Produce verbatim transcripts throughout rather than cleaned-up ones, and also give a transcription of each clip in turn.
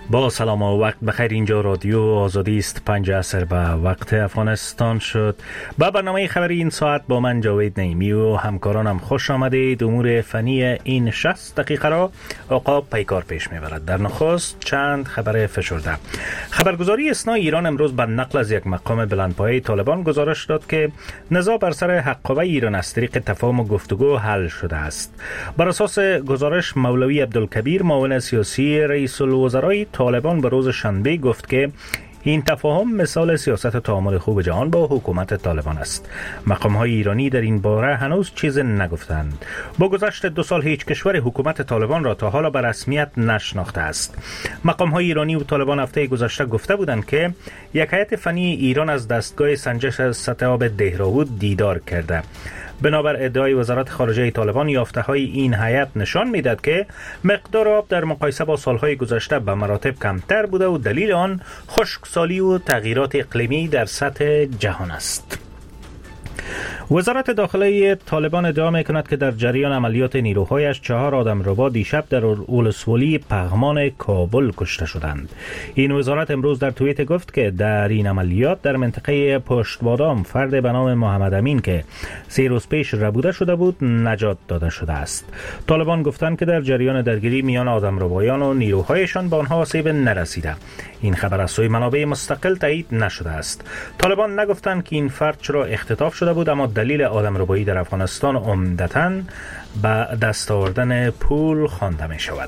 با سلام و وقت بخیر. اینجا رادیو آزادی است. پنج عصر به وقت افغانستان شد. با برنامه خبری این ساعت با من جاوید نعیمی و همکارانم خوش آمدید. امور فنی این شصت دقیقه را آقا پیکار پیش میبرد. در نخست چند خبر فشرده. خبرگزاری اسنا ایران امروز به نقل از یک مقام بلندپایه طالبان گزارش داد که نزاع بر سر حقابه ایران از طریق تفاهم و گفتگو حل شده است. بر اساس گزارش مولوی عبدالکبیر معاون سیاسی رئیس الوزرای طالبان به روز شنبه گفت که این تفاهم مثال سیاست تعامل خوب جهان با حکومت طالبان است. مقام‌های ایرانی در این باره هنوز چیز نگفتند. با گذشت دو سال هیچ کشور حکومت طالبان را تا حالا به رسمیت نشناخته است. مقام‌های ایرانی و طالبان هفته گذشته گفته بودند که یک هیئت فنی ایران از دستگاه سنجش سطح آب دهراود دیدار کرده. بنابر ادعای وزارت خارجه طالبان، یافته‌های این هیئت نشان می‌دهد که مقدار آب در مقایسه با سال‌های گذشته به مراتب کمتر بوده و دلیل آن خشکسالی و تغییرات اقلیمی در سطح جهان است. وزارت داخلی طالبان ادعا می‌کند که در جریان عملیات نیروهایش چهار آدمربا دیشب در ولسوالی پغمان کابل کشته شدند. این وزارت امروز در توییت گفت که در این عملیات در منطقه پشت بادام فرد به نام محمد امین که سه روز پیش ربوده شده بود نجات داده شده است. طالبان گفتند که در جریان درگیری میان آدمربایان و نیروهایشان به آنها آسیب نرسیده. این خبر از سوی منابع مستقل تایید نشده است. طالبان نگفتند که این فرد چرا اختطاف شده بود، اما دلیل آدمربایی در افغانستان عمدتاً به دست آوردن پول خوانده می شود.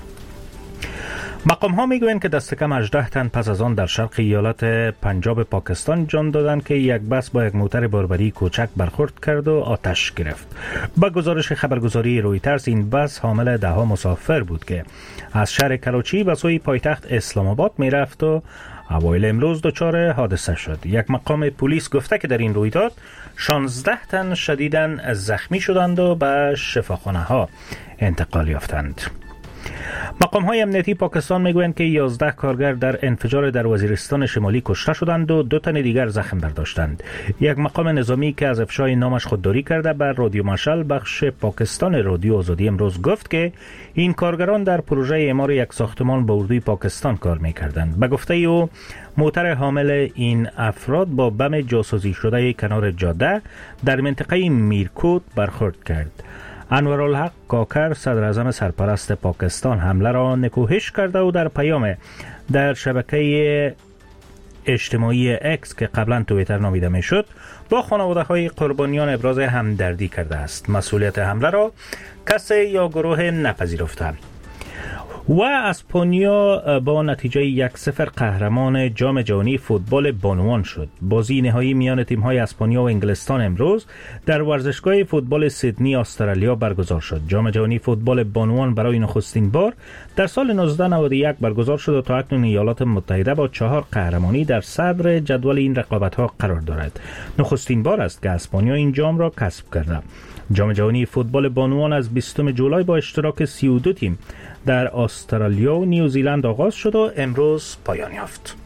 مقام ها می گویند که دست کم هجده تن پس از آن در شرق ایالت پنجاب پاکستان جان دادند که یک بس با یک موتر باربری کوچک برخورد کرد و آتش گرفت. با گزارش خبرگزاری رویترز، این بس حامل ده ها مسافر بود که از شهر کراچی به سوی پایتخت اسلام آباد می رفت و اوایل امروز دچار حادثه شد. یک مقام پلیس گفته که در این رویداد شانزده تن شدیداً زخمی شدند و به شفاخانه ها انتقال یافتند. مقام های امنیتی پاکستان میگویند که یازده کارگر در انفجار در وزیرستان شمالی کشته شدند و دو تن دیگر زخم برداشتند. یک مقام نظامی که از افشای نامش خودداری کرده بر رادیو مشعل بخش پاکستان رادیو آزادی امروز گفت که این کارگران در پروژه اعمار یک ساختمان با اردوی پاکستان کار میکردند. به گفته او، موتر حامل این افراد با بم جاسوسی شده کنار جاده در منطقه میرکوت برخورد کرد. انورالحق کاکر، صدر اعظم سرپرست پاکستان، حمله را نکوهش کرده و در پیام در شبکه اجتماعی اکس که قبلا توییتر نامیده میشد با خانواده های قربانیان ابراز همدردی کرده است. مسئولیت حمله را کسی یا گروه نپذیرفته. و اسپانیا با نتیجه یک صفر قهرمان جام جهانی فوتبال بانوان شد. بازی نهایی میان تیم‌های اسپانیا و انگلستان امروز در ورزشگاه فوتبال سیدنی استرالیا برگزار شد. جام جهانی فوتبال بانوان برای نخستین بار در سال نوزده نود و یک برگزار شد و تا اکنون ایالات متحده با چهار قهرمانی در صدر جدول این رقابت‌ها قرار دارد. نخستین بار است که اسپانیا این جام را کسب کرده. جام جهانی فوتبال بانوان از بیستم جولای با اشتراک سی و دو تیم در استرالیا و نیوزیلند آغاز شد و امروز پایان یافت.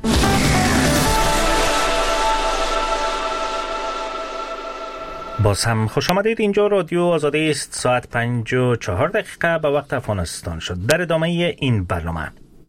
باز هم خوش آمدید. اینجا رادیو آزادی است. ساعت پنج و چهار دقیقه به وقت افغانستان شد. در ادامه این برنامه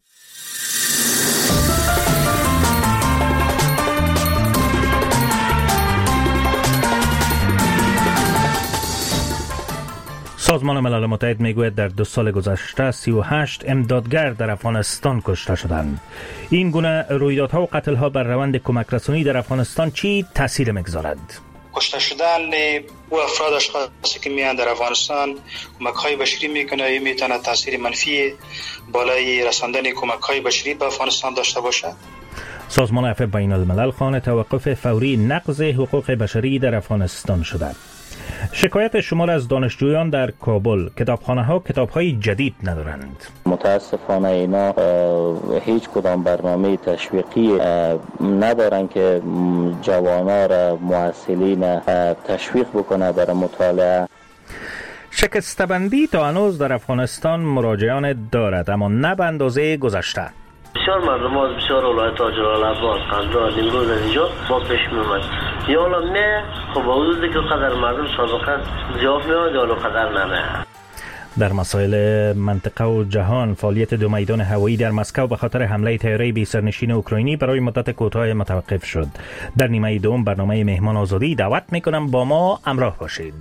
سازمان ملل متحد میگوید در دو سال گذشته سی و هشت امدادگر در افغانستان کشته شدند. این گونه رویدادها و قتل‌ها بر روند کمک رسانی در افغانستان چی تاثیر میگذارد؟ کشته شدن او افراد اشخاصی که میان در افغانستان کمک‌های بشری میکنه، این میتونه تاثیر منفی بالای رساندن کمک‌های بشری به افغانستان داشته باشه. سازمان عفو بین الملل خواهان توقف فوری نقض حقوق بشری در افغانستان شده. شکایت شمار از دانشجویان در کابل، کتابخانه‌ها کتاب‌های جدید ندارند. متاسفانه اینا هیچ کدام برنامه تشویقی ندارن که جوانان را، محصلین تشویق بکنه برای مطالعه. شکسته‌بندی تا هنوز در افغانستان مراجعان دارد، اما نه به اندازه گذشته. بسیار مردم از بسیار ولایت تاجر العباس قندهار نیمروز از اینجا با پیش میومد. یا حالا نه، خب با حدودی که قدر مردم سابقا زیاد میاد یا حالا قدر نمه. در مسائل منطقه و جهان، فعالیت دو میدان هوایی در مسکو به خاطر حمله طیاره بی سرنشین اوکراینی برای مدت کوتاه متوقف شد. در نیمه دوم برنامه مهمان آزادی دعوت میکنم با ما همراه باشید.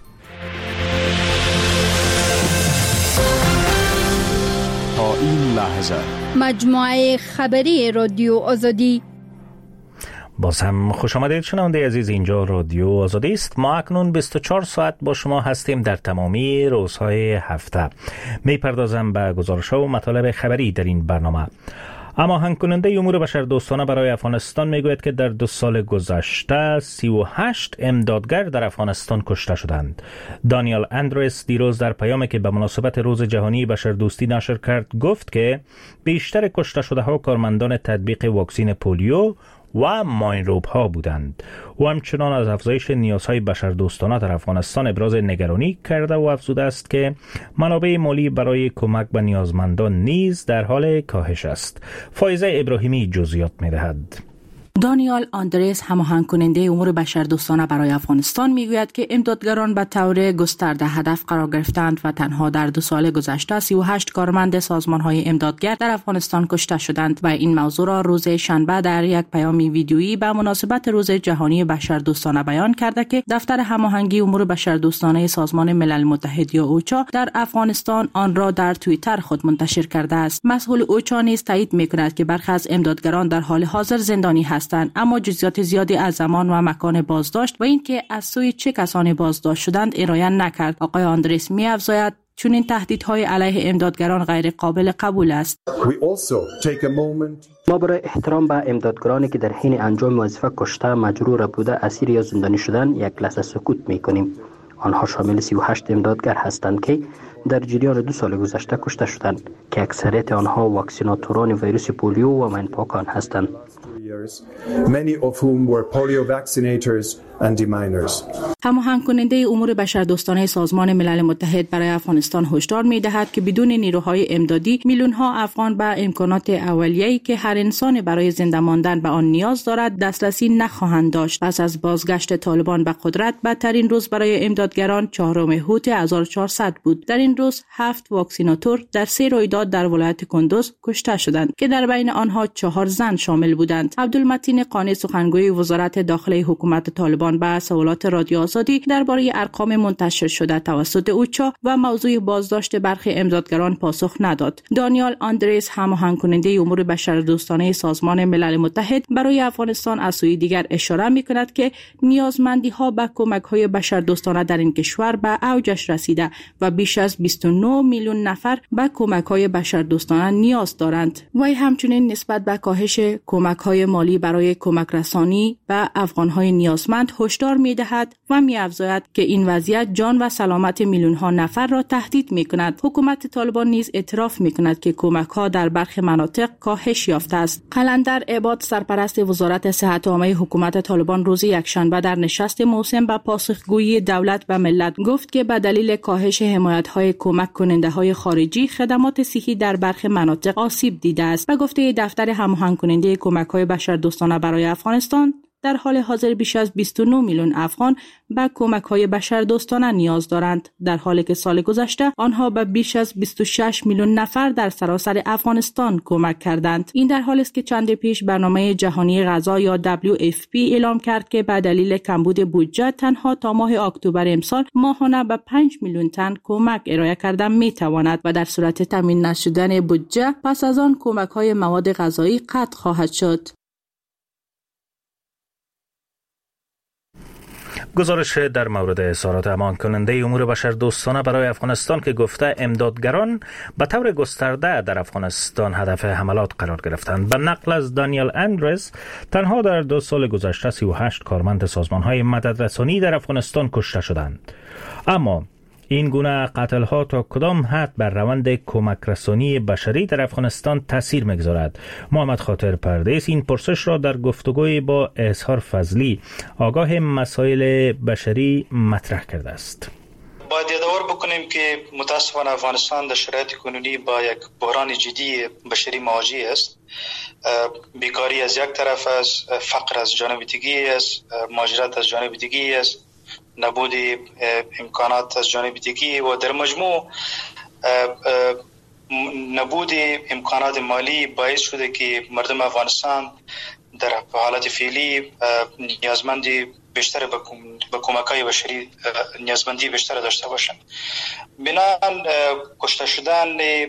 تا این لحظه مجموعه خبری رادیو آزادی. باز هم خوش آمدید شنونده عزیز، اینجا رادیو آزادی است. ما اکنون بیست و چهار ساعت با شما هستیم در تمامی روزهای هفته. می پردازم به گزارش‌ها و مطالب خبری در این برنامه. اما هماهنگ کننده امور بشردوستانه برای افغانستان میگوید که در دو سال گذشته سی و هشت امدادگر در افغانستان کشته شدند. دانیال اندرس دیروز در پیامی که به مناسبت روز جهانی بشردوستی نشر کرد گفت که بیشتر کشته شده ها کارمندان تطبیق واکسن پولیو و ماینروب ها بودند. او همچنان از افزایش نیازهای بشردوستانه در افغانستان ابراز نگرانی کرده و افزوده است که منابع مالی برای کمک به نیازمندان نیز در حال کاهش است. فایزه ابراهیمی جزئیات می‌دهد. دانیال آندرس هماهنگ کننده امور بشردوستانه برای افغانستان میگوید که امدادگران به طور گسترده هدف قرار گرفتند و تنها در دو سال گذشته سی و هشت کارمند سازمان‌های امدادگر در افغانستان کشته شدند و این موضوع را روز شنبه در یک پیام ویدیویی به مناسبت روز جهانی بشردوستانه بیان کرده که دفتر هماهنگی امور بشردوستانه سازمان ملل متحد یا اوچا در افغانستان آن را در توییتر خود منتشر کرده است. مسئول اوچا نیز تایید می‌کند که برخی از امدادگران در حال حاضر زندانی هستند، اما جزئیات زیادی از زمان و مکان بازداشت و اینکه از سوی چه کسانی بازداشت شدند ارائه نکرد. آقای آندرس می‌افزاید چون این تهدیدهای علیه امدادگران غیر قابل قبول است. ما برای احترام به امدادگرانی که در حین انجام وظیفه کشته، مجروح بوده، اسیر یا زندانی شدن یک لحظه سکوت می‌کنیم. آنها شامل سی و هشت امدادگر هستند که در جریان دو سال گذشته کشته شدند که اکثریت آنها واکسیناتوران ویروس پولیو و مینپاکان هستند. Many of whom were polio vaccinators and deminers. هماهنگ کننده امور بشردوستانه سازمان ملل متحد برای افغانستان هشدار می‌دهد که بدون نیروهای امدادی میلیون‌ها افغان به امکانات اولیه‌ای که هر انسان برای زنده ماندن به آن نیاز دارد دسترسی نخواهند داشت. پس از بازگشت طالبان به قدرت، بدترین روز برای امدادگران چهارم اوت هزار و چهارصد بود. در این روز هفت واکسیناتور در سه رویداد در ولایت کندوز کشته شدند که در بین آنها چهار زن شامل بودند. عبدالمتین قانی سخنگوی وزارت داخلی حکومت طالبان به سوالات رادیو آزادی درباره ارقام منتشر شده توسط اوچا و موضوع بازداشت برخی امدادگران پاسخ نداد. دانیال آندرس هماهنگ کننده امور بشردوستانه سازمان ملل متحد برای افغانستان از سوی دیگر اشاره می‌کند که نیازمندی ها به کمک‌های بشردوستانه در این کشور به اوجش رسیده و بیش از بیست و نه میلیون نفر به کمک‌های بشردوستانه نیاز دارند. وی همچنین نسبت به کاهش کمک‌های مالی برای کمک رسانی به افغان‌های نیازمند هشدار می‌دهد و می‌افزاید که این وضعیت جان و سلامت میلیون‌ها نفر را تهدید می‌کند. حکومت طالبان نیز اعتراف می‌کند که کمک‌ها در برخی مناطق کاهش یافته است. قلندر عباد سرپرست وزارت صحت عامه حکومت طالبان روز یکشنبه در نشست موسم به پاسخگویی دولت به ملت گفت که به دلیل کاهش حمایت‌های کمک کننده‌های خارجی خدمات صحی در برخی مناطق آسیب دیده است. و گفته دفتر هماهنگ کننده کمک‌های بشردوستانه برای افغانستان در حال حاضر بیش از بیست و نه میلیون افغان به کمک‌های بشردوستانه نیاز دارند، در حالی که سال گذشته آنها به بیش از بیست و شش میلیون نفر در سراسر افغانستان کمک کردند. این در حالی است که چند پیش برنامه جهانی غذا یا دبلیو اف پی اعلام کرد که به دلیل کمبود بودجه تنها تا ماه اکتبر امسال ماهانه به پنج میلیون تن کمک ارائه کردن می‌تواند و در صورت تامین نشدن بودجه پس از آن کمک‌های مواد غذایی قطع خواهد شد. گزارش در مورد اظهارات امان کننده امور بشردوستانه برای افغانستان که گفته امدادگران به طور گسترده در افغانستان هدف حملات قرار گرفتند. به نقل از دانیال اندرس، تنها در دو سال گذشته سی و هشت کارمند سازمان‌های مددرسانی در افغانستان کشته شدند. اما این گونه قتل‌ها تا کدام حد بر روند کمک رسانی بشری در افغانستان تاثیر می‌گذارد؟ محمد خاطر پردیس این پرسش را در گفتگوی با اظهار فضلی آگاه مسائل بشری مطرح کرده است. باید یادآور بکنیم که متاسفانه افغانستان در شرایط کنونی با یک بحران جدی بشری مواجه است. بیکاری از یک طرف است، فقر از جانب دیگری است، مهاجرت از جانب دیگری است، نبود امکانات از جانب دیگری و در مجموع نبود امکانات مالی باعث شده که مردم افغانستان در حالت فعلی نیازمندی بیشتر به کمک‌های بشری نیازمندی بیشتر داشته باشند. بنابراین کشته شدن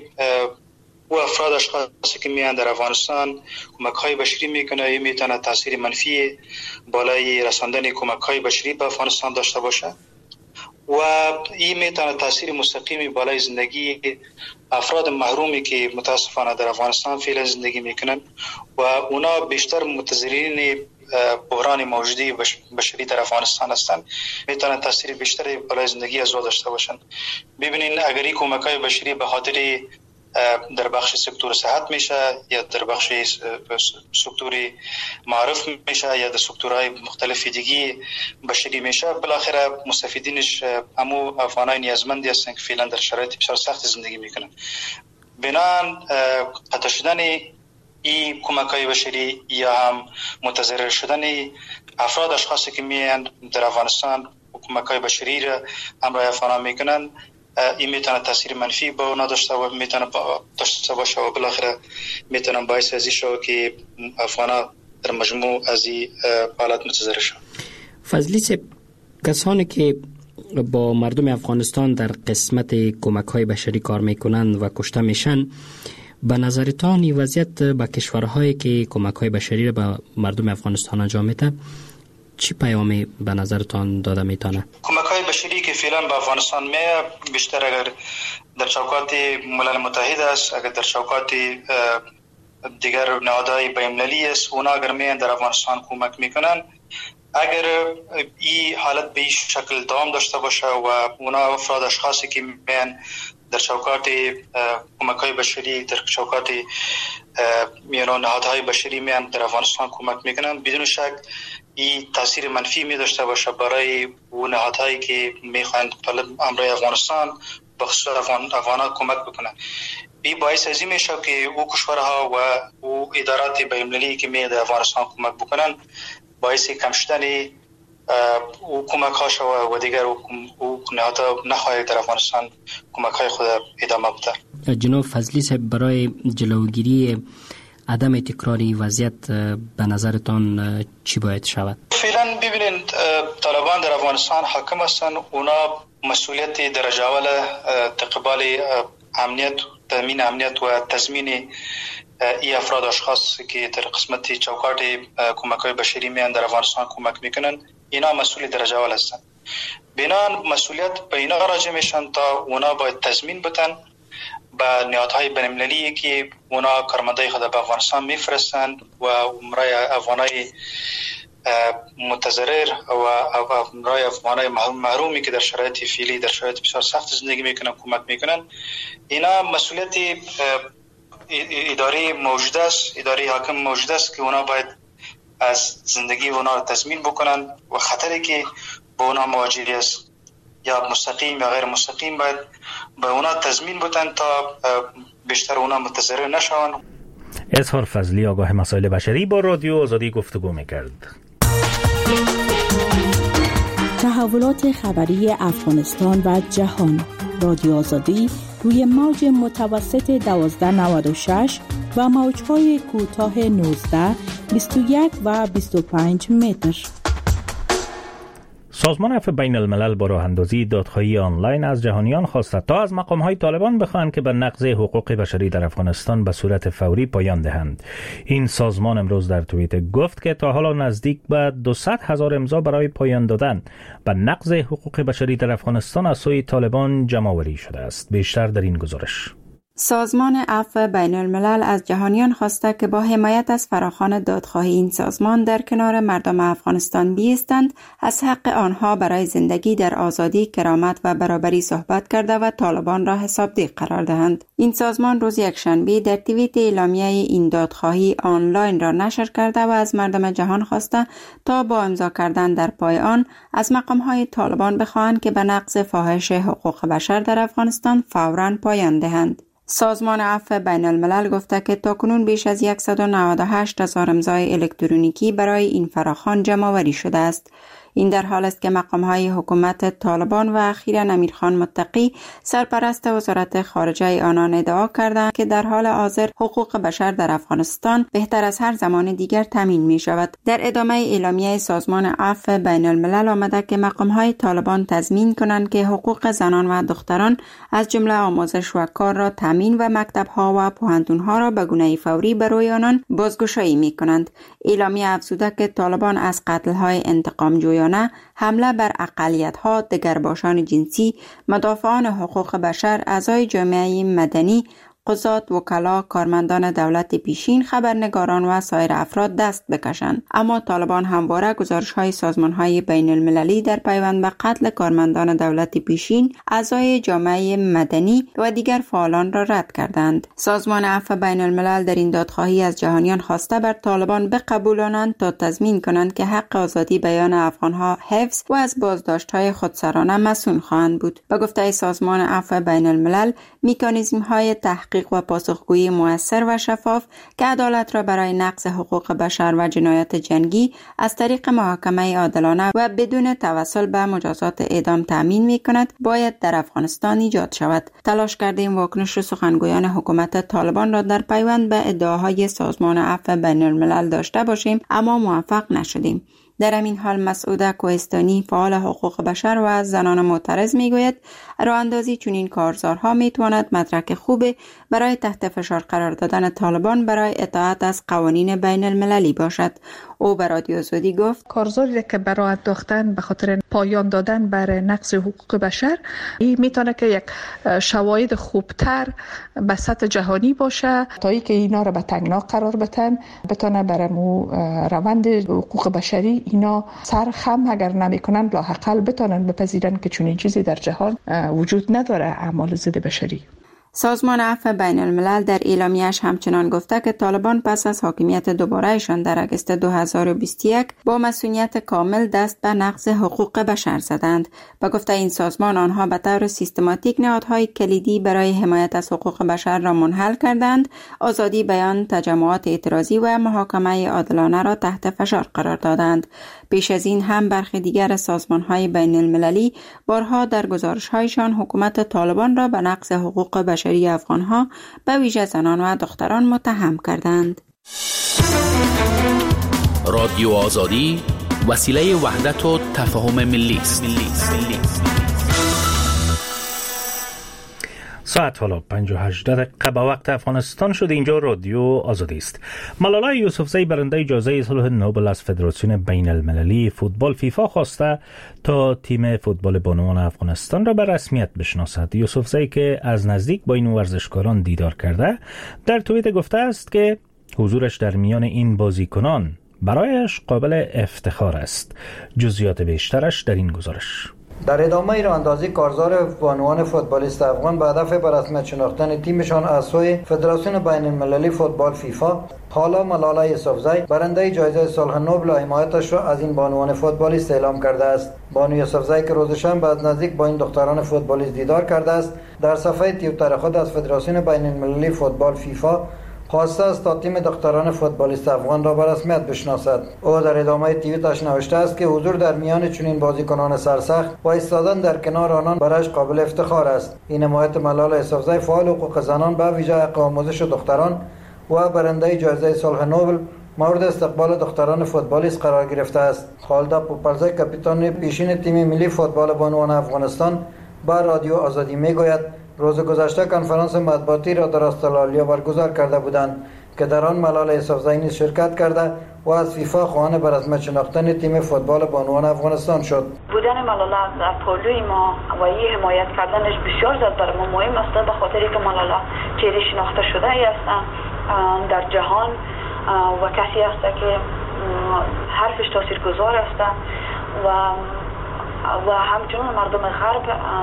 و افراد اشخاصی که میان در افغانستان کمک‌های بشری میکنه، این میتونه تاثیر منفی بالای رساندن کمک‌های بشری به افغانستان داشته باشه و این میتونه تاثیر مستقیمی بالای زندگی افراد محرومی که متاسفانه در افغانستان فعلا زندگی میکنن و اونا بیشتر متضررین بحران موجودی بشری در افغانستان هستند، میتونه تاثیر بیشتری بالای زندگی از او داشته باشند. ببینین اگر این کمک‌های بشری به خاطر در بخش سکتور صحت میشه یا در بخش سکتور معارف میشه یا در سکتورهای مختلف دیگه بشری میشه، بالاخره مستفیدینش همو افغانای نیازمندی هستن که فعلا در شرایط بسیار سخت زندگی میکنن. بنان قطع شدن این کمک‌های بشری یا هم متضرر شدن افراد اشخاصی که میان در افغانستان کمک‌های بشری را همراه افغانان میکنن، این میتونه تاثیر منفی به اونا داشته و میتونه داشته باشه و بالاخره میتونه باعث ازی شو که افغانا در مجموع از این حالت متضرر شد. فضلی سب، کسانی که با مردم افغانستان در قسمت کمک‌های بشری کار میکنند و کشته میشن، به نظرتان این وضعیت به کشورهایی که کمک‌های بشری را به مردم افغانستان انجام میده چی پیامی به نظرتان داده میتونه؟ کمک‌های بشری که فعلا به افغانستان می بیشتر اگر در چوکات ملل متحد است، اگر در چوکات دیگر نهادهای بین‌المللی است، اونا اگر میان در افغانستان کمک میکنن، اگر این حالت به این شکل دوام داشته باشه و اونا افراد اشخاصی که میان در چوکات کمک‌های بشری در چوکات میانو نهادهای بشری میان در افغانستان کمک میکنن، بدون شک این تاثیر منفی می داشته باشه برای اون نهادهایی که میخواهند امروی افغانستان به خصوص افغان افغانان کمک بکنن. این باعث از این میشه که او کشورها و او ادارات بین‌المللی که می در افغانستان کمک بکنن باعث کم شدن او کمک ها شود و دیگر او نهادها نخواهد در افغانستان کمک های خود ادامه بده. جناب فضلی صاحب، برای جلوگیری عدم تکراری وضعیت به نظرتان چی باید شود؟ فعلا ببینید طالبان در افغانستان حاکم هستند، اونا مسئولیت درجه اول تقبال امنیت، تامین امنیت و تضمین ای افراد اشخاص که در قسمت چوکات کمک‌های بشری میان در افغانستان کمک میکنن، اینا مسئول درجه اول هستند. بنابراین مسئولیت به اینا راجع میشن تا اونا باید تضمین بدن با نهادهای بین‌المللی که اونا کارمندای خود به افغانستان میفرستند و امرای افغانای متضرر و امرای افغانای محرومی که در شرایط فعلی در شرایط بسیار سخت زندگی میکنن کمک میکنن. اینا مسئولیت اداره موجود است، اداره حاکم موجود است که اونا باید از زندگی اونا تضمین بکنن و خطری که با اونا مواجه است یا مستقیم یا غیر مستقیم باید به اونا تضمین بدن تا بیشتر اونا متضرر نشون. اظهار فضلی، آگاه مسائل بشری، با رادیو آزادی گفتگو میکرد. تحولات خبری افغانستان و جهان، رادیو آزادی روی موج متوسط دوازده نود و شش و موجهای کوتاه نوزده، بیست و یک و بیست و پنج متر. سازمان عفو بین الملل با راه اندازی دادخواهی آنلاین از جهانیان خواسته تا از مقام‌های طالبان بخواهند که به نقض حقوق بشری در افغانستان به صورت فوری پایان دهند. این سازمان امروز در توییت گفت که تا حالا نزدیک به دویست هزار امضا برای پایان دادن به نقض حقوق بشری در افغانستان از سوی طالبان جمع‌آوری شده است. بیشتر در این گزارش. سازمان عفو بین الملل از جهانیان خواسته که با حمایت از فراخوان دادخواهی این سازمان در کنار مردم افغانستان بیستند، از حق آنها برای زندگی در آزادی، کرامت و برابری صحبت کرده و طالبان را حسابدید قرار دهند. این سازمان روز یکشنبه در توییت اعلامیه این دادخواهی آنلاین را نشر کرده و از مردم جهان خواسته تا با امضا کردن در پای آن از مقام‌های طالبان بخواهند که به نقض فاحش حقوق بشر در افغانستان فوراً پایان دهند. سازمان عفو بین الملل گفته که تاکنون بیش از صد و نود و هشت هزار امضای الکترونیکی برای این فراخوان جمع آوری شده است. این در حال است که مقام‌های حکومت طالبان و اخیراً امیرخان متقی سرپرست وزارت خارجه آنان ادعا کردند که در حال حاضر حقوق بشر در افغانستان بهتر از هر زمان دیگر تامین می شود. در ادامه اعلامیه سازمان عفو بین الملل آمده که مقام‌های طالبان تضمین کنند که حقوق زنان و دختران از جمله آموزش و کار را تامین و مکتب‌ها و پوهنتون‌ها را به گونه فوری برای آنان بازگشایی می کنند. اعلامیه افزوده که طالبان از قتل‌های انتقام جویانه، حمله بر اقلیت‌ها، دگرباشان جنسی، مدافعان حقوق بشر، اعضای جامعه مدنی، قضات، وکلا، کارمندان دولت پیشین، خبرنگاران و سایر افراد دست بکشند. اما طالبان همواره گزارش‌های سازمان‌های بین المللی در پیوند به قتل کارمندان دولت پیشین، اعضای جامعه مدنی و دیگر فعالان را رد کردند. سازمان عفو بین الملل در این دادخواهی از جهانیان خواسته بر طالبان بقبولانند تا تضمین کنند که حق آزادی بیان افغان‌ها حفظ و از بازداشت‌های خودسرانه مسئول خواهند بود. به گفته سازمان عفو بین الملل، مکانیزم‌های تحقیق و پاسخگویی مؤثر و شفاف که عدالت را برای نقض حقوق بشر و جنایات جنگی از طریق محاکمه عادلانه و بدون توسل به مجازات اعدام تامین می‌کند باید در افغانستان ایجاد شود. تلاش کردیم واکنش سخنگویان حکومت طالبان را در پیوند به ادعاهای سازمان عفو بین الملل داشته باشیم، اما موفق نشدیم. در همین حال مسعوده کوهستانی، فعال حقوق بشر و زنان معترض میگوید راه اندازی چنین کارزارها میتواند مدرک خوبی برای تحت فشار قرار دادن طالبان برای اطاعت از قوانین بین المللی باشد. او به رادیو آزادی گفت کارزاری که برای انداختن به خاطر پایان دادن بر نقض حقوق بشر این میتونه که یک شواهد خوبتر به سطح جهانی باشه تا ای که اینا را به تنگنا قرار بدن، بتونه برامو روند حقوق بشری اینا سر خم اگر نمیکنن لاحقل بتونن بپذیرن که چنین چیزی در جهان وجود نداره، اعمال ضد بشری. سازمان عفو بین الملل در اعلامیه‌اش همچنان گفته که طالبان پس از حاکمیت دوباره‌شان در اگست دو هزار و بیست و یک با مسئولیت کامل دست به نقض حقوق بشر زدند. به گفته این سازمان آنها به طور سیستماتیک نهادهای کلیدی برای حمایت از حقوق بشر را منحل کردند، آزادی بیان، تجمعات اعتراضی و محاکمه عادلانه را تحت فشار قرار دادند. پیش از این هم برخی دیگر سازمان‌های بین المللی بارها در گزارش‌هایشان حکومت طالبان را به نقض حقوق بشری افغان‌ها به ویژه زنان و دختران متهم کردند. رادیو آزادی وسیله وحدت و تفاهم ملی است. ساعت حالا پنج و هجده دقیقه به وقت افغانستان شد. اینجا رادیو آزادی است. ملالا یوسفزی برنده جایزه صلح نوبل از فدراسیون بین المللی فوتبال فیفا خواسته تا تیم فوتبال بانوان افغانستان را به رسمیت بشناسد. یوسفزی که از نزدیک با این ورزشکاران دیدار کرده در توییت گفته است که حضورش در میان این بازیکنان برایش قابل افتخار است. جزئیات بیشترش در این گزارش. در ادامه راهاندازی کارزار بانوان فوتبالیست افغان به هدف به رسمیت شناختن تیمشان از سوی فدراسیون بین المللی فوتبال فیفا، حالا ملالا یوسفزی برنده جایزه صلح نوبل و حمایتش را از این بانوان فوتبالیست اعلام کرده است. بانو یوسفزی که روز شنبه از نزدیک با این دختران فوتبالیست دیدار کرده است، در صفحه توییتر خود از فدراسیون بین المللی فوتبال فیفا خواسته است تا تیم دختران فوتبالیست افغان را به رسمیت بشناسد. او در ادامه توییتش نوشته است که حضور در میان چنین بازیکنان سرسخت و ایستادن در کنار آنان برایش قابل افتخار است. این حمایت ملالا یوسفزی فعال حقوق زنان به ویژه حق آموزش دختران و برنده جایزه صلح نوبل مورد استقبال دختران فوتبالیست قرار گرفته است. خالده پوپلزی کاپیتان پیشین تیم ملی فوتبال بانوان افغانستان با رادیو آزادی میگوید روز گذشته کنفرانس مطبوعاتی را در استرالیا برگزار کرده بودند که در آن ملالا یوسفزی نیز شرکت کرده و از فیفا خواهان به رسمیت شناختن تیم فوتبال بانوان افغانستان شد. بودن ملالا در پالوی ما و این حمایت کردنش بسیار زیاد برای ما مهم است، به خاطری که ملالا چهره شناخته شده است در جهان و کسی است که حرفش تاثیرگذار است و و همچنین مردم غرب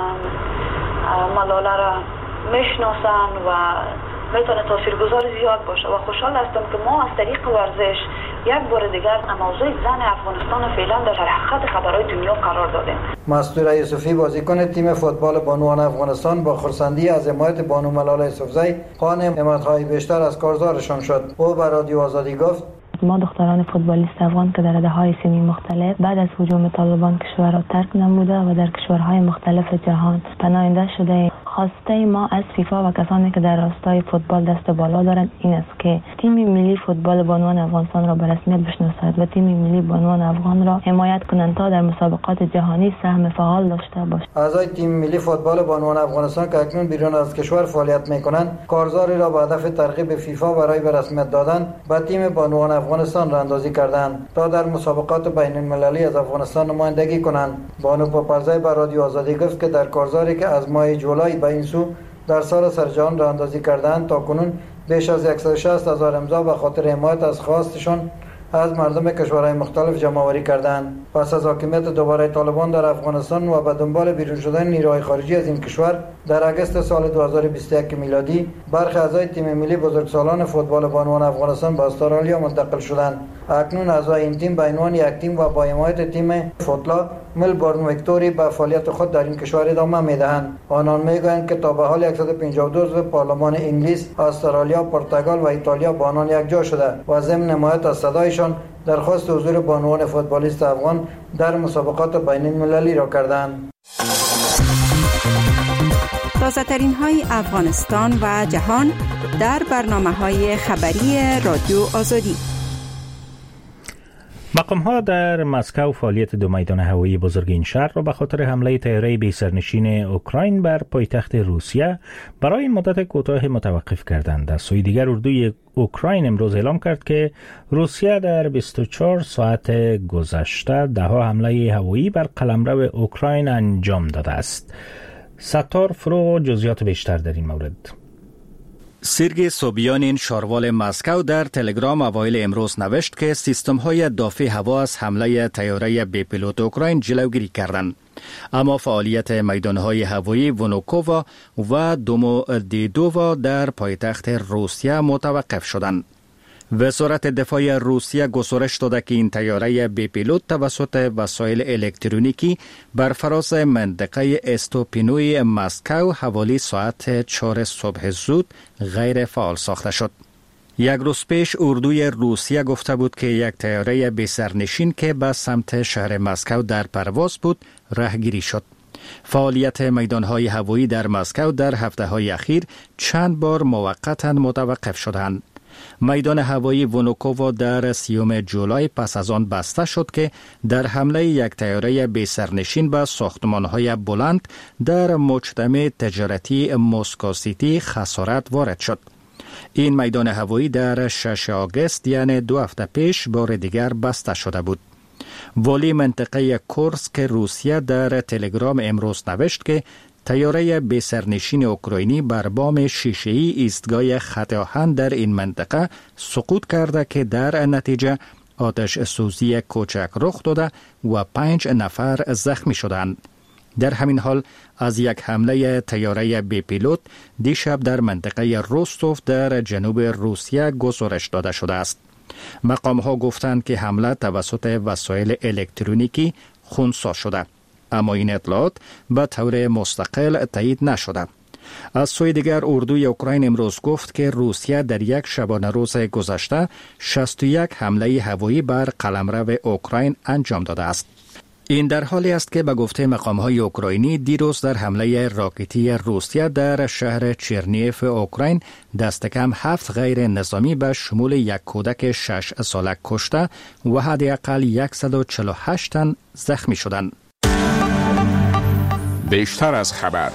ملالا را میشناسن و میتونه تاثیرگذار زیاد باشه و خوشحال هستم که ما از طریق ورزش یک بار دیگر موضوع زن افغانستان فعلا در حقیقت خبرهای دنیا قرار دادیم. مستوره یوسفی بازیکن تیم فوتبال بانوان افغانستان با خرسندی از حمایت بانو ملالا یوسفزی خواهان حمایت‌های بیشتر از کارزارشان شد. او به رادیو آزادی گفت ما دختران فوتبالیست افغان که در رده سیمی مختلف بعد از هجوم طالبان کشور را ترک نموده و در کشورهای مختلف جهان پناهنده شده، خواسته ما از فیفا و کسانی که در راستای فوتبال دست بالا دارند این است که تیم ملی فوتبال بانوان افغانستان را به رسمیت بشناسد و تیم ملی بانوان افغان را حمایت کنند تا در مسابقات جهانی سهم فعال داشته باشد. اعضای تیم ملی فوتبال بانوان افغانستان که اکنون بیرون از کشور فعالیت می‌کنند، کارزاری را به هدف ترغیب فیفا برای به رسمیت دادن به تیم بانوان افغانستان راهاندازی کردند تا در مسابقات بین المللی از افغانستان نمایندگی کنند. بانو پاپرزای به رادیو آزادی گفت که در کارزاری که از ماه جولای به این سو در سال سرجهان راهاندازی کردند تا کنون بیش از صد و شصت هزار امضا به خاطر حمایت از خواستشان از مردم کشورهای مختلف جمع‌آوری کردند. پس از حاکمیت دوباره طالبان در افغانستان و به دنبال بیرون شدن نیروهای خارجی از این کشور، در اگست سال دو هزار و بیست و یک میلادی برخی اعضای تیم ملی بزرگسالان فوتبال بانوان افغانستان به استرالیا منتقل شدند. اکنون اعضای این تیم به عنوان یک تیم و با حمایت تیم فوتلا ملبورن ویکتوری به فعالیت خود در این کشور ادامه می‌دهند. آنان می‌گویند که تا به حال صد و پنجاه و دو عضو پارلمان انگلیس، استرالیا، پرتغال و ایتالیا با آنان یکجا شده و ضمن حمایت از صدایشان درخواست حضور بانوان فوتبالیست افغان در مسابقات بین المللی را کردند. تازه ترین های افغانستان و جهان در برنامه های خبری رادیو آزادی. مقام ها در مسکو فعالیت دو میدان هوایی بزرگ این شهر را به خاطر حمله طیاره بی سرنشین اوکراین بر پایتخت روسیه برای مدت کوتاه متوقف کردند. از سوی دیگر اردوی اوکراین امروز اعلام کرد که روسیه در بیست و چهار ساعت گذشته ده ها حمله هوایی بر قلمرو اوکراین انجام داده است. ستار فرو جزئیات بیشتر در این مورد. سرگی سوبیانین شاروال مسکو در تلگرام اوایل امروز نوشت که سیستم های دافع هوا از حمله طیاره بی پیلوت اوکراین جلوگیری کردند. اما فعالیت میدانهای هوایی ونوکووا و دومودیدووا در پایتخت روسیه متوقف شدند. وزارت دفاع روسیه گزارش داده که این طیاره بی پیلوت توسط وسایل الکترونیکی بر فراز منطقه استوپینوی مسکو حوالی ساعت چهار صبح زود غیر فعال ساخته شد. یک روز پیش اردوی روسیه گفته بود که یک طیاره بی سرنشین که به سمت شهر مسکو در پرواز بود راهگیری شد. فعالیت میدانهای هوایی در مسکو در هفته‌های اخیر چند بار موقتا متوقف شدند. میدان هوایی ونوکووا در سیوم جولای پس از آن بسته شد که در حمله یک طیاره بی سرنشین به ساختمان‌های بلند در مجتمع تجارتی مسکو سیتی خسارت وارد شد. این میدان هوایی در شش آگوست یعنی دو هفته پیش بار دیگر بسته شده بود. والی منطقه کورسک روسیه در تلگرام امروز نوشت که طیاره بی سرنشین اوکراینی بر بام شیشه‌ای ایستگاه خط آهن در این منطقه سقوط کرده که در نتیجه آتش سوزی کوچک رخ داده و پنج نفر زخمی شدند. در همین حال از یک حمله طیاره بی پیلوت دیشب در منطقه روستوف در جنوب روسیه گزارش داده شده است. مقام ها گفتند که حمله توسط وسایل الکترونیکی خنثی شده، اما این اطلاعات به طور مستقل تایید نشده. از سوی دیگر اردوی اوکراین امروز گفت که روسیه در یک شبانه روز گذشته شصت و یک حمله هوایی بر قلمرو اوکراین انجام داده است. این در حالی است که به گفته مقام‌های اوکراینی دیروز در حمله راکتی روسیه در شهر چرنیف اوکراین دست کم هفت غیر نظامی به شمول یک کودک شش ساله کشته و حداقل صد و چهل و هشت تن زخمی شدند. بیشتر از خبر.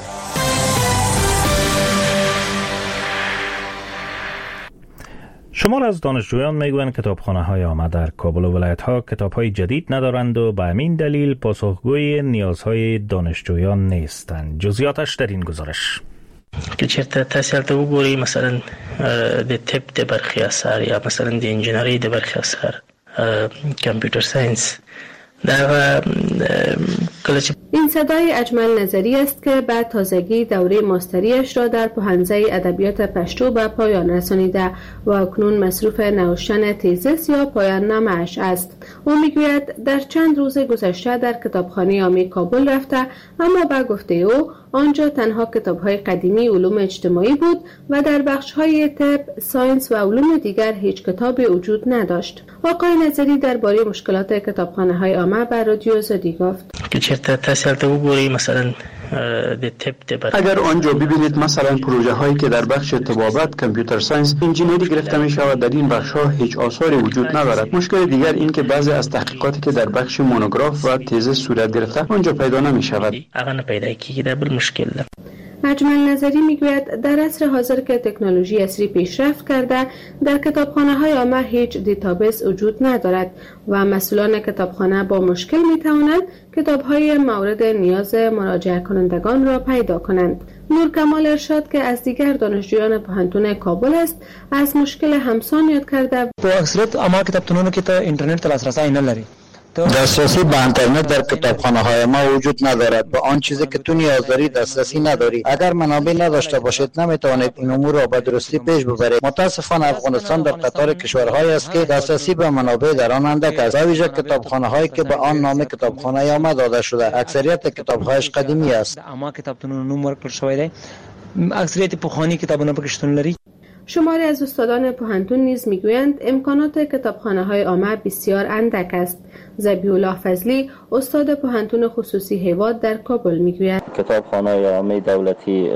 شمار از دانشجویان میگویند کتابخانه های عامه در کابل و ولایت ها کتاب های جدید ندارند و به همین دلیل پاسخگوی نیازهای دانشجویان نیستند. جزئیاتش در این گزارش. که چرته تحصیل ته وګورئ مثلا د طب د برخې اثر یا مثلا د انجینری د برخې اثر کمپیوټر ساينس دا این صدای اجمل نظری است که بعد تازگی دوره ماستریش را در پوهنځی ادبیات پشتو به پایان رسانیده و اکنون مصروف نوشتن تیزس یا پایان نامه‌اش است. او میگوید در چند روز گذشته در کتابخانه عامه کابل رفته، اما به گفته او آنجا تنها کتاب‌های قدیمی علوم اجتماعی بود و در بخش‌های طب، ساینس و علوم دیگر هیچ کتابی وجود نداشت. آقای نظری درباره مشکلات کتابخانه‌های عامه به رادیو آزادی گفت که چرته تحصیل تو بگوری مثلا اگر آنجا ببینید مثلا پروژه هایی که در بخش طبابت، کامپیوتر ساینس، انجینری گرفته می شود، در این بخش ها هیچ آثاری وجود ندارد. مشکل دیگر این که بعضی از تحقیقاتی که در بخش مونوگراف و تز صورت گرفته آنجا پیدا نمی شود. اگر پیدا کی در بل مشکل ده. اجمل نظری میگوید در عصر حاضر که تکنولوژی عصری پیشرفت کرده، در کتابخانه‌های عامه هیچ دیتابیس وجود ندارد و مسئولان کتابخانه با مشکل میتوانند کتاب‌های مورد نیاز مراجعه کنندگان را پیدا کنند. نور کمال ارشاد که از دیگر دانشجویان پوهنتون کابل است، از مشکل همسان یاد کرده. په اکثریت عامه کتابتونونو کې ته اینترنت ته لاسرسی نه لري. دسترسی به اینترنت در کتابخانه های ما وجود ندارد. به آن چیزی که تو نیاز داری دسترسی نداری. اگر منابع نداشته باشید نمیتوانید این امور را به درستی پیش ببرید. متاسفانه افغانستان در قطار کشورهایی است که دسترسی به منابع در آن اندک است. ویژه کتابخانه هایی که به آن نام کتابخانه عامه داده شده، اکثریت کتابهایش قدیمی است. عامه کتابتونونو نوم ورکړل شوی دی. اکثریت پخوانی کتابونه پکې شتون لري. شماری از استادان پوهنتون نیز میگویند امکانات کتابخانه‌های عامه بسیار اندک است. ذبیح الله فضلی استاد پوهنتون خصوصی هیواد در کابل میگوید کتابخانه‌های عامه دولتی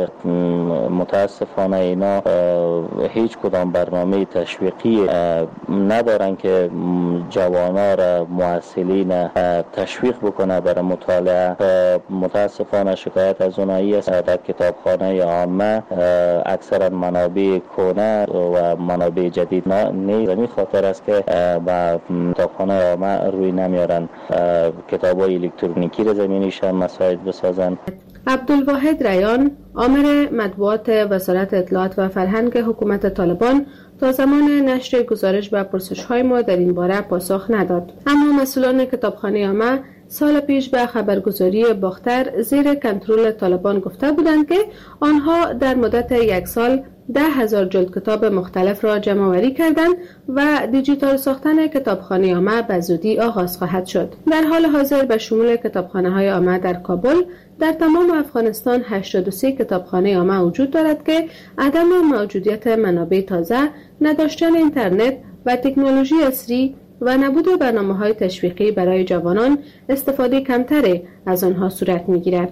متاسفانه اینا هیچ کدام برنامه تشویقی ندارن که جوانان را معسلین تشویق بکنه برای مطالعه. متاسفانه شکایت از اونایی است در کتابخانه عامه اکثرا منابع کهنه و منابع جدید نیست. به خاطر است که با کتابخانه عامه روی نمیارن کتاب‌های الکترونیکی را زمینیشان مساعد بسازن. عبدالواحد ریان آمر مطبوعات وزارت اطلاعات و فرهنگ حکومت طالبان تا زمان نشر گزارش به پرسش‌های ما در این باره پاسخ نداد. اما مسئولان کتابخانه عامه سال پیش به خبرگزاری باختر زیر کنترل طالبان گفته بودند که آنها در مدت یک سال ده هزار جلد کتاب مختلف را جمع آوری کردند و دیجیتال ساختن کتابخانه عامه به زودی آغاز خواهد شد. در حال حاضر به شمول کتابخانه‌های عامه در کابل در تمام افغانستان هشتاد و سه کتابخانه عامه وجود دارد که عدم موجودیت منابع تازه، نداشتن اینترنت و تکنولوژی عصری و نبود برنامه‌های تشویقی برای جوانان استفاده کمتری از آنها صورت می‌گیرد.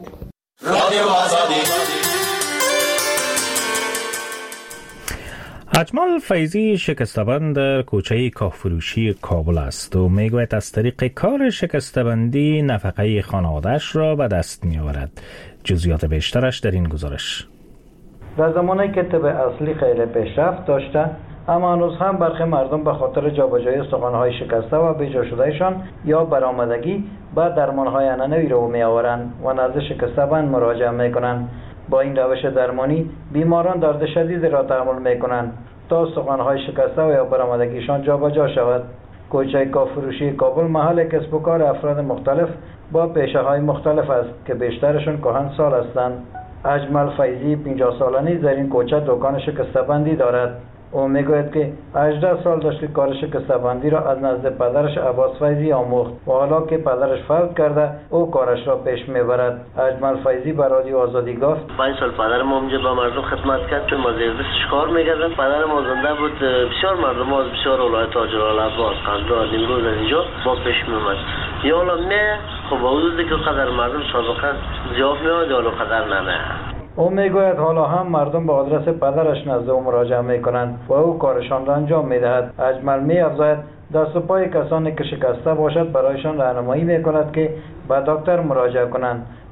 اجمل فیضی شکسته‌بند در کوچه کاهفروشی کابل است و میگوید از طریق کار شکسته‌بندی نفقه خانواده‌اش را به دست می‌آورد. جزئیات بیشترش در این گزارش. در زمانی که طب اصلی خیلی پیشرفت داشته، اما هنوز هم برخی مردم به خاطر جابجایی استخوان‌های شکسته و بیجا شدهشان یا برآمدگی به درمان‌های عنعنوی رو می‌آورند و نزد شکسته‌بند مراجعه می‌کنند. با این روش درمانی بیماران درد شدید را تحمل می‌کنند تا استخوان‌های شکسته و یا برآمدگیشان جابجا شود. کوچه کاهفروشی کابل محل کسب و کار افراد مختلف با پیشه‌های مختلف است که بیشترشون کهنسال هستند. اجمل فیضی پنجاه ساله نیز در این کوچه دکان شکسته‌بندی دارد. او میگوید که هجده سال داشت که کار شکسته‌بندی را از نزد پدرش عباس فیضی آموخت و حالا که پدرش فوت کرده او کارش را پیش میبرد. اجمل فیضی به رادیو آزادی گفت پنج سال پدرم اونجا با مردم خدمت کرد، چون ما زیردستش کار میکردم. پدرم زنده بود، بسیار مردم از بسیار ولایت تاجرالعباس، قندهار، نیمروز اینجا با پیش میومد. یا حالا نه خب با حدودی که قدر مردم سابقا زیاف میاد یا قدر نه. او میگوید حالا هم مردم به آدرس پدرش نزد او مراجعه میکنند و او کارشان را انجام میدهد. اجمل میافزاید دست و پای کسانی که شکسته باشد برایشان راهنمایی میکند که به دکتر مراجعه کنند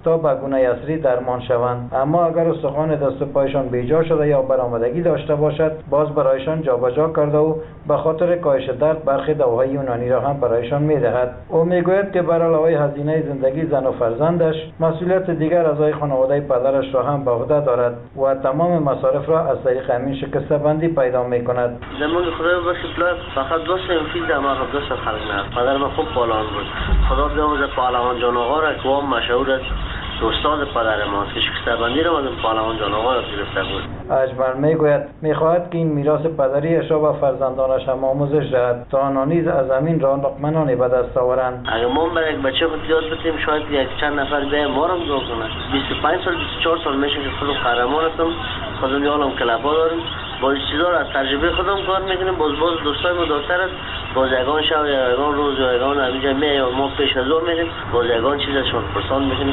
تا به گونه اصلی درمان شوند. اما اگر استخوان دست و پایشان بیجا شده یا برآمدگی داشته باشد، باز برایشان جابجا کرده و به خاطر کاهش درد برخی دواهای یونانی را هم برایشان می‌دهد. او میگوید که بر علاوه هزینه زندگی زن و فرزندش، مسئولیت دیگر اعضای خانواده پدرش را هم به عهده دارد و تمام مصارف را از طریق همین شکسته بندی پیدا می‌کند. زمان خدا باشه فقط دو سه فیل دماغ دو سه خلق نه. پدر من خوب پالان بود. خدا بیاموزه پهلوان جان آقا را که هم مشهور است. استاد پدر ماست که شکسته بندی را از پهلوان جان آقا را گرفته بود. اجمل میگوید میخواهد که این میراث پدریش را به فرزندانش هم آموزش دهد تا آنها نیز از زمین را نقمنانی به دست آورند. اگر ما برای یک بچه خود یاد بدیم شاید یک چند نفر بیایم ما را هم دعا کنند. بیست و پنج سال بیست و چهار سال میشه که خودم قهرمان هستم، خودم یالم کلبا دارم، با این چیزا را از تجربه خودم کار میکنیم. باز باز دوستای ما دکتر است، باز یگان شب یا یگان روز یا یگان همینجا میایم ما پیش از او میریم، باز یگان چیزشون پرسان میکنیم.